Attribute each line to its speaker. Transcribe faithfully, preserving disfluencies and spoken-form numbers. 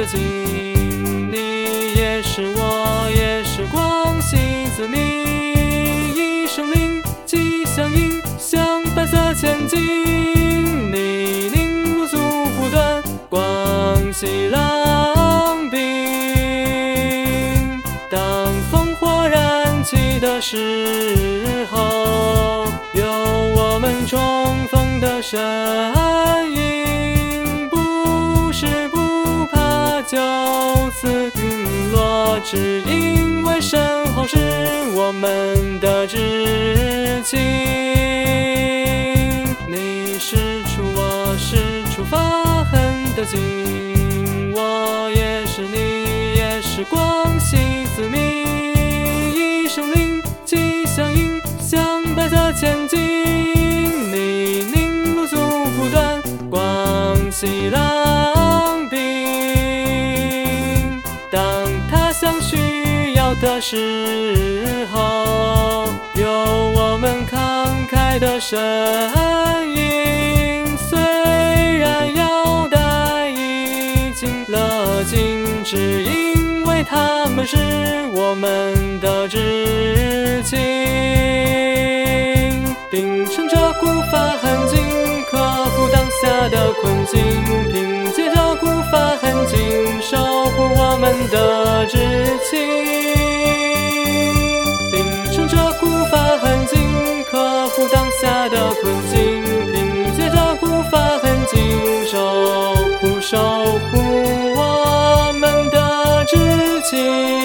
Speaker 1: 的景，你也是我，也是光熙子民，一声令，吉祥音，向白色前进。泥泞如足不断，光熙朗冰。当烽火燃起的时候，有我们冲锋的身影，不是不怕就此陨落，只因为身后是我们的知青。你是出，我是出发痕的景，我也是，你也是光熙子民，一声令，吉祥音，向白色前进。泥泞如足不断，光熙朗冰。当他乡需要的时候，有我们慷慨的身影。虽然腰带已经勒紧，只因为他们是我们的知青。秉承着古法痕迹，克服当下的困境，凭借着古法痕迹，守护我们的知青。秉承着古法痕迹，克服当下的困境，凭借着古法痕迹，守护守护我们的知青。